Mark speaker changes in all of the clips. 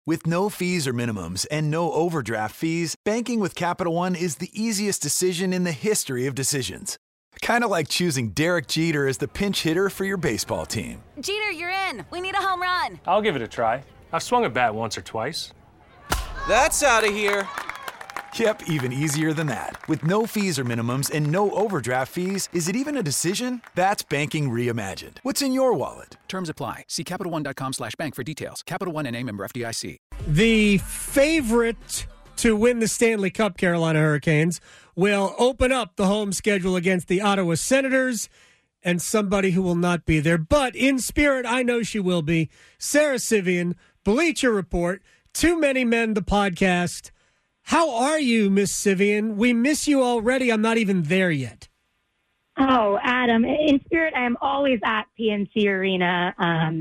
Speaker 1: With no fees or minimums and no overdraft fees, banking with Capital One is the easiest decision in the history of decisions. Kind of like choosing Derek Jeter as the pinch hitter for your baseball team.
Speaker 2: Jeter, you're in. We need a home run.
Speaker 3: I'll give it a try. I've swung a bat once or twice.
Speaker 4: That's out of here.
Speaker 1: Yep, even easier than that. With no fees or minimums and no overdraft fees, is it even a decision? That's banking reimagined. What's in your wallet?
Speaker 5: Terms apply. See CapitalOne.com/bank for details. Capital One N.A. member FDIC.
Speaker 6: The favorite to win the Stanley Cup, Carolina Hurricanes, will open up the home schedule against the Ottawa Senators and somebody who will not be there. But in spirit, I know she will be. Sara Civian, Bleacher Report, Too Many Men, the podcast. How are you, Miss Civian? We miss you already. I'm not even there yet.
Speaker 7: Oh, Adam, in spirit, I am always at PNC Arena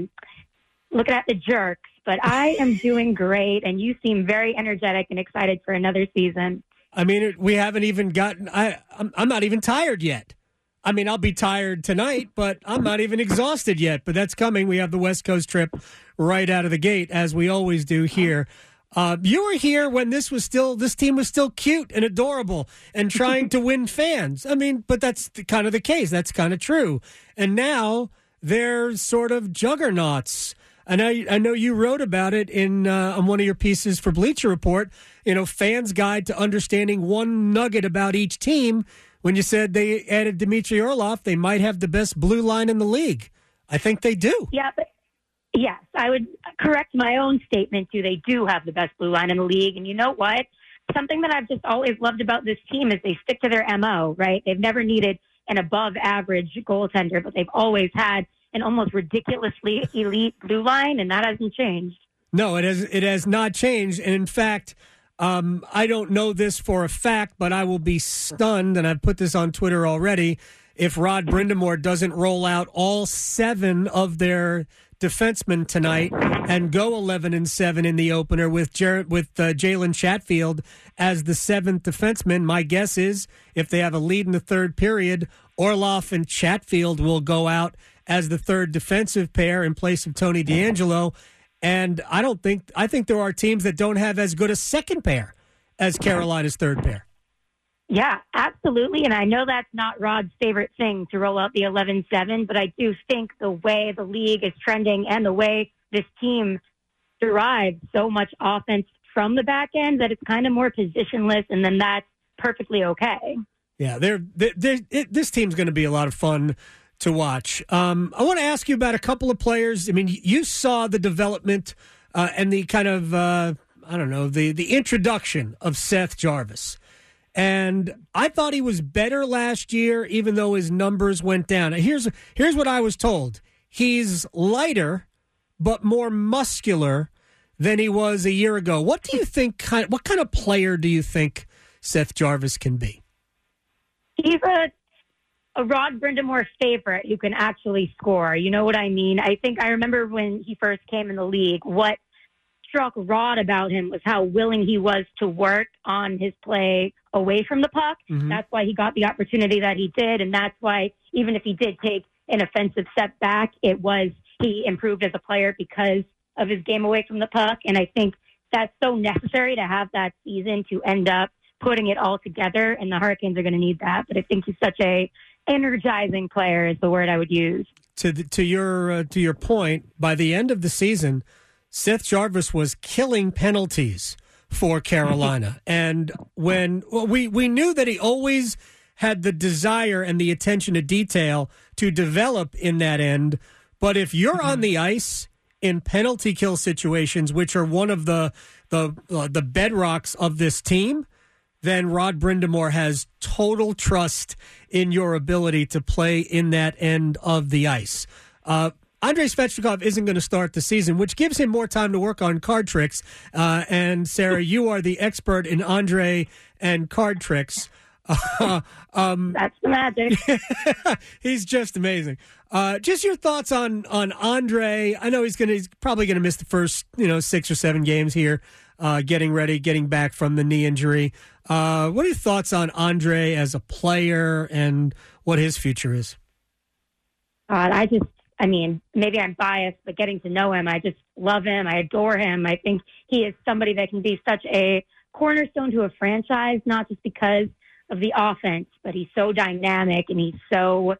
Speaker 7: looking at the Jerks, but I am doing great, and you seem very energetic and excited for another season.
Speaker 6: I mean, we haven't even gotten I'm not even tired yet. I mean, I'll be tired tonight, but I'm not even exhausted yet, but that's coming. We have the West Coast trip right out of the gate, as we always do here. You were here when this team was still cute and adorable and trying to win fans. I mean, but that's kind of the case. That's kind of true. And now they're sort of juggernauts. And I know you wrote about it on one of your pieces for Bleacher Report, Fans Guide to Understanding One Nugget About Each Team, when you said they added Dmitry Orlov, they might have the best blue line in the league. I think they do.
Speaker 7: Yeah, but yes, I would correct my own statement, too. They do have the best blue line in the league. And you know what? Something that I've just always loved about this team is they stick to their MO, right? They've never needed an above-average goaltender, but they've always had an almost ridiculously elite blue line, and that hasn't changed.
Speaker 6: No, it has not changed. And in fact, I don't know this for a fact, but I will be stunned, and I've put this on Twitter already, if Rod Brind'Amour doesn't roll out all 7 of their defensemen tonight and go 11-7 in the opener with Jalen Chatfield as the 7th defenseman. My guess is if they have a lead in the third period, Orlov and Chatfield will go out as the third defensive pair in place of Tony DeAngelo. And I think there are teams that don't have as good a second pair as Carolina's third pair.
Speaker 7: Yeah, absolutely. And I know that's not Rod's favorite thing to roll out the 11-7, but I do think the way the league is trending and the way this team derives so much offense from the back end that it's kind of more positionless, and then that's perfectly okay.
Speaker 6: Yeah, this team's going to be a lot of fun to watch. I want to ask you about a couple of players. I mean, you saw the development and the kind of, the introduction of Seth Jarvis. And I thought he was better last year, even though his numbers went down. Here's what I was told. He's lighter, but more muscular than he was a year ago. What do you think? What kind of player do you think Seth Jarvis can be?
Speaker 7: He's a Rod Brind'Amour favorite who can actually score. You know what I mean? I remember when he first came in the league, what struck Rod about him was how willing he was to work on his play away from the puck. Mm-hmm. That's why he got the opportunity that he did, and that's why even if he did take an offensive step back, he improved as a player because of his game away from the puck. And I think that's so necessary to have that season to end up putting it all together, and the Hurricanes are going to need that. But I think he's such a energizing player is the word I would use.
Speaker 6: To your point, by the end of the season, Seth Jarvis was killing penalties for Carolina. And when we knew that he always had the desire and the attention to detail to develop in that end. But if you're on the ice in penalty kill situations, which are one of the bedrocks of this team, then Rod Brind'Amour has total trust in your ability to play in that end of the ice. Andrei Svechnikov isn't going to start the season, which gives him more time to work on card tricks. And Sarah, you are the expert in Andrei and card tricks.
Speaker 7: That's the magic.
Speaker 6: He's just amazing. Just your thoughts on Andrei. I know he's probably going to miss the first 6 or 7 games here, getting back from the knee injury. What are your thoughts on Andrei as a player and what his future is?
Speaker 7: God, I mean, maybe I'm biased, but getting to know him, I just love him. I adore him. I think he is somebody that can be such a cornerstone to a franchise, not just because of the offense, but he's so dynamic and he's so,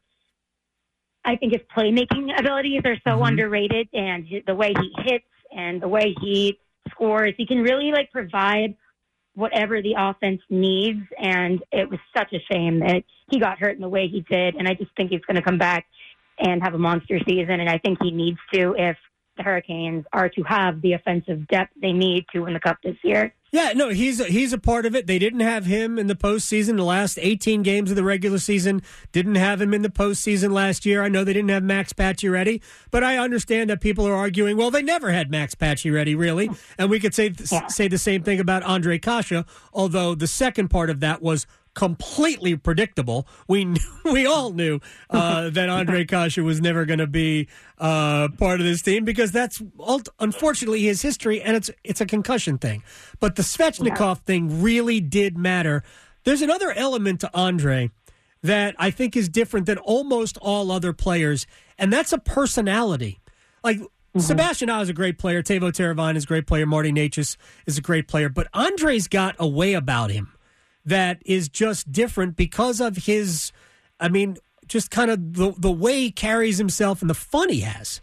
Speaker 7: I think his playmaking abilities are so underrated, and the way he hits and the way he scores, he can really like provide whatever the offense needs. And it was such a shame that he got hurt in the way he did. And I just think he's going to come back and have a monster season. And I think he needs to if the Hurricanes are to have the offensive depth they need to win the Cup this year.
Speaker 6: Yeah, no, he's a part of it. They didn't have him in the postseason. The last 18 games of the regular season didn't have him in the postseason last year. I know they didn't have Max Pacioretty, but I understand that people are arguing, well, they never had Max Pacioretty, really. And we could say the same thing about Ondrej Kase, although the second part of that was completely predictable. We all knew that Ondrej Kase was never going to be part of this team because that's unfortunately his history, and it's a concussion thing. But the Svechnikov thing really did matter. There's another element to Ondrej that I think is different than almost all other players, and that's a personality. Like Sebastian Aho is a great player, Teuvo Teravainen is a great player, Marty Necas is a great player, but Ondrej's got a way about him that is just different because of his, I mean, just kind of the way he carries himself and the fun he has.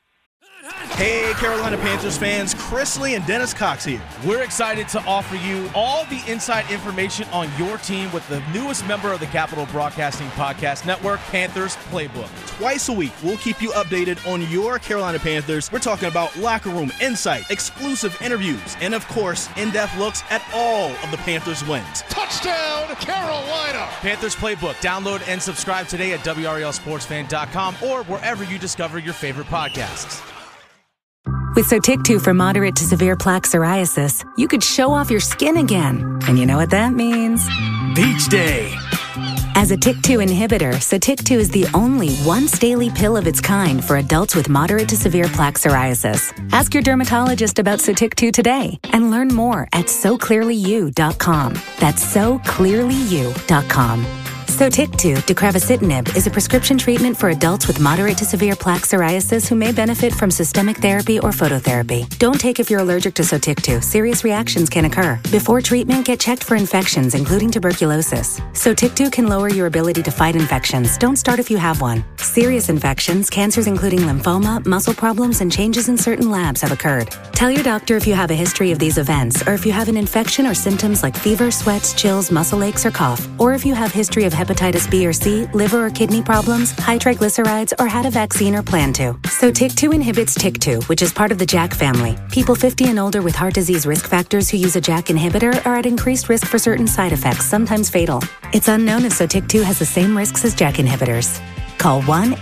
Speaker 8: Hey, Carolina Panthers fans, Chris Lee and Dennis Cox here.
Speaker 4: We're excited to offer you all the inside information on your team with the newest member of the Capital Broadcasting Podcast Network, Panthers Playbook.
Speaker 8: Twice a week, we'll keep you updated on your Carolina Panthers. We're talking about locker room insight, exclusive interviews, and of course, in-depth looks at all of the Panthers' wins.
Speaker 9: Touchdown, Carolina!
Speaker 4: Panthers Playbook. Download and subscribe today at WRLSportsFan.com or wherever you discover your favorite podcasts.
Speaker 10: With Sotyktu for moderate to severe plaque psoriasis, you could show off your skin again. And you know what that means?
Speaker 1: Beach Day.
Speaker 10: As a TYK2 inhibitor, Sotyktu is the only once-daily pill of its kind for adults with moderate to severe plaque psoriasis. Ask your dermatologist about Sotyktu today and learn more at SoClearlyYou.com. That's SoClearlyYou.com. Sotyktu, deucravacitinib, is a prescription treatment for adults with moderate to severe plaque psoriasis who may benefit from systemic therapy or phototherapy. Don't take if you're allergic to Sotyktu. Serious reactions can occur. Before treatment, get checked for infections, including tuberculosis. Sotyktu can lower your ability to fight infections. Don't start if you have one. Serious infections, cancers including lymphoma, muscle problems, and changes in certain labs have occurred. Tell your doctor if you have a history of these events, or if you have an infection or symptoms like fever, sweats, chills, muscle aches, or cough, or if you have history of hepatitis B or C, liver or kidney problems, high triglycerides, or had a vaccine or plan to. Sotyktu inhibits TYK2, which is part of the JAK family. People 50 and older with heart disease risk factors who use a JAK inhibitor are at increased risk for certain side effects, sometimes fatal. It's unknown if Sotyktu has the same risks as JAK inhibitors. Call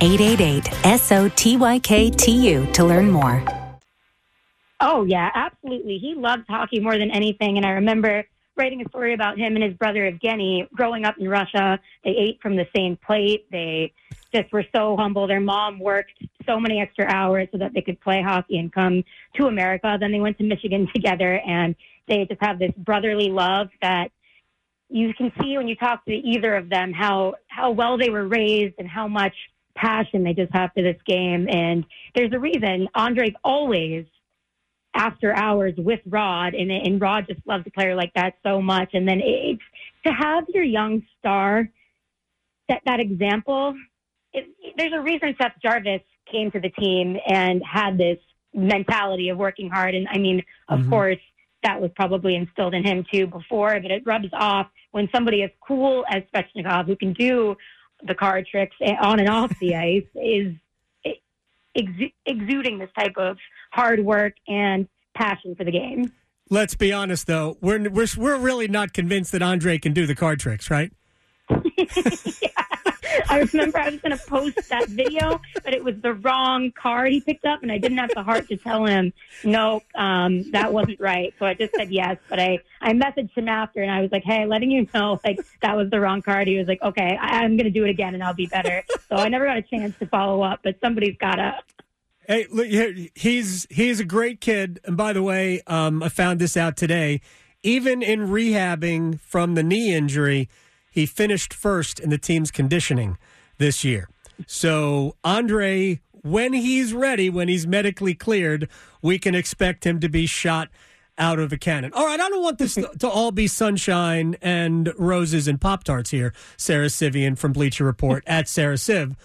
Speaker 10: 1-888-SOTYKTU to learn more.
Speaker 7: Oh, yeah, absolutely. He loves hockey more than anything, and I remember writing a story about him and his brother Evgeny growing up in Russia. They ate from the same plate. They just were so humble. Their mom worked so many extra hours so that they could play hockey and come to America. Then they went to Michigan together, and they just have this brotherly love that you can see when you talk to either of them, how well they were raised and how much passion they just have for this game. And there's a reason Ondrej's always after hours with Rod, and Rod just loves a player like that so much. And then it's to have your young star set that example. There's a reason Seth Jarvis came to the team and had this mentality of working hard. And I mean, of course, that was probably instilled in him too before, but it rubs off when somebody as cool as Svechnikov, who can do the card tricks on and off the ice, is exuding this type of hard work and passion for the game.
Speaker 6: Let's be honest, though. We're really not convinced that Ondrej can do the card tricks, right?
Speaker 7: Yeah. I remember I was going to post that video, but it was the wrong card he picked up, and I didn't have the heart to tell him, no, that wasn't right. So I just said yes, but I messaged him after, and I was like, hey, letting you know, like, that was the wrong card. He was like, okay, I'm going to do it again, and I'll be better. So I never got a chance to follow up, but somebody's got to.
Speaker 6: Hey, look, he's a great kid. And by the way, I found this out today. Even in rehabbing from the knee injury, he finished first in the team's conditioning this year. So Ondrej when he's ready, when he's medically cleared, we can expect him to be shot out of a cannon. All right, I don't want this to all be sunshine and roses and Pop-Tarts here. Sarah Civian from Bleacher Report at Sarah Civ.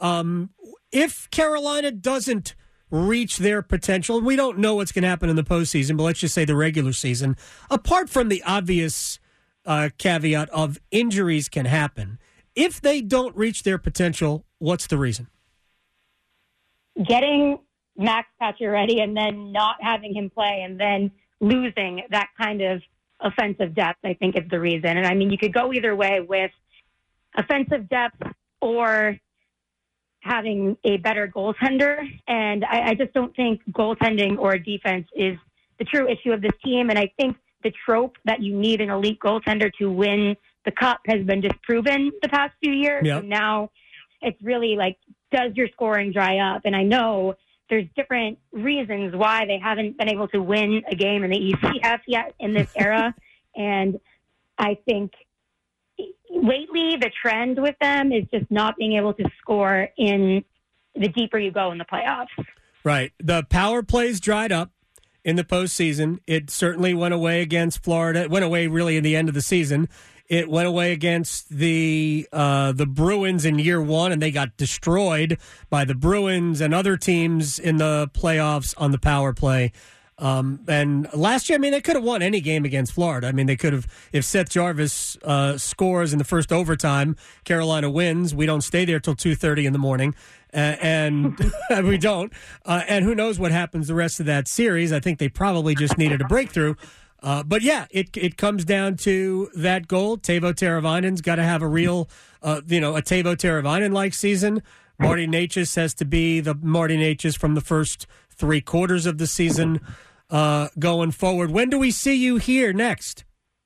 Speaker 6: If Carolina doesn't reach their potential, we don't know what's going to happen in the postseason, but let's just say the regular season, apart from the obvious caveat of injuries can happen, if they don't reach their potential, what's the reason?
Speaker 7: Getting Max Pacioretty and then not having him play and then losing that kind of offensive depth, I think, is the reason. And I mean, you could go either way with offensive depth or having a better goaltender. And I just don't think goaltending or defense is the true issue of this team. And I think the trope that you need an elite goaltender to win the cup has been disproven the past few years.
Speaker 6: Yep.
Speaker 7: So now it's really like, does your scoring dry up? And I know there's different reasons why they haven't been able to win a game in the ECF yet in this era. And I think lately the trend with them is just not being able to score in the deeper you go in the playoffs.
Speaker 6: Right. The power plays dried up in the postseason. It certainly went away against Florida. It went away really in the end of the season. It went away against the Bruins in year one, and they got destroyed by the Bruins and other teams in the playoffs on the power play. And last year, I mean, they could have won any game against Florida. I mean, they could have, if Seth Jarvis scores in the first overtime, Carolina wins. We don't stay there till 2:30 in the morning, and we don't. And who knows what happens the rest of that series? I think they probably just needed a breakthrough. But yeah, it comes down to that goal. Teuvo Teravainen's got to have a real, a Teuvo Teravainen-like season. Marty Necas has to be the Marty Necas from the first 3 quarters of the season going forward. When do we see you here next?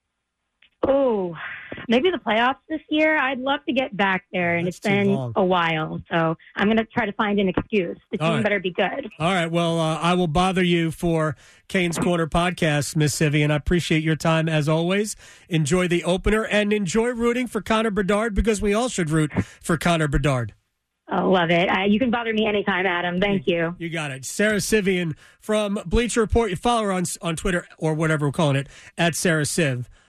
Speaker 7: Oh, maybe the playoffs this year. I'd love to get back there, and it's been a while. So I'm going to try to find an excuse. The team better be good.
Speaker 6: All right. Well, I will bother you for Canes Corner podcast, Miss Civian. I appreciate your time as always. Enjoy the opener and enjoy rooting for Connor Bedard, because we all should root for Connor Bedard.
Speaker 7: I love it. You can bother me anytime, Adam. Thank you.
Speaker 6: You got it. Sarah Civian from Bleacher Report. You follow her on Twitter or whatever we're calling it, at Sarah Civ.